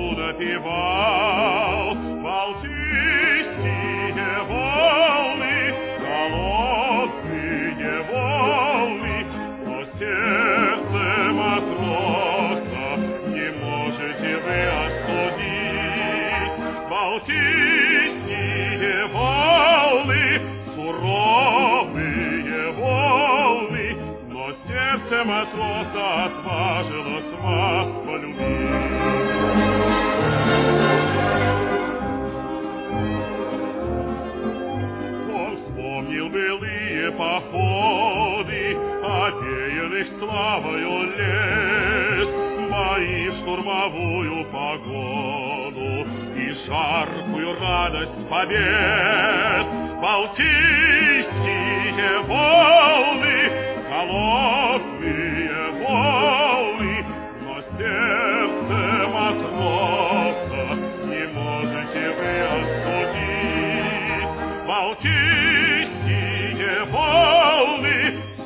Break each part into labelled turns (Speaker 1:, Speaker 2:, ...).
Speaker 1: напевал Балтийские волны, холодные волны, но сердце матроса не можете вы остудить. Балтийские волны, суровые волны, но сердце матроса отважилось вас полюбить. Он вспомнил былые походы, овеянных славою лет, бои в штурмовую погоду и жаркую радость побед. Балтийские волны, холодные волны, но сердце матроса не можете вы остудить. Балтийские волны,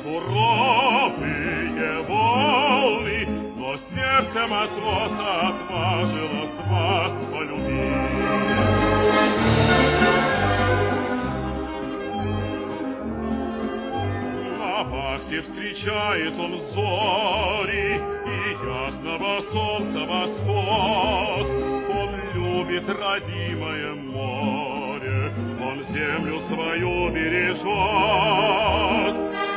Speaker 1: суровые волны, но сердце матроса отважилось вас полюбить. На вахте встречает он зори и ясного солнца восход. Он любит родимое море, он землю свою бережет.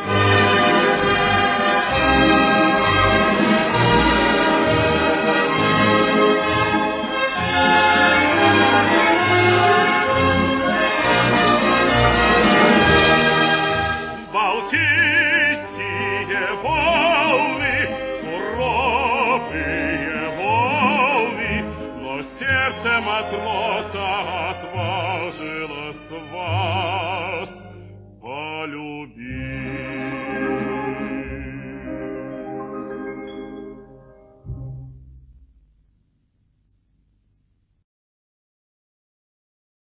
Speaker 1: Балтийские волны, суровые волны, но сердце матроса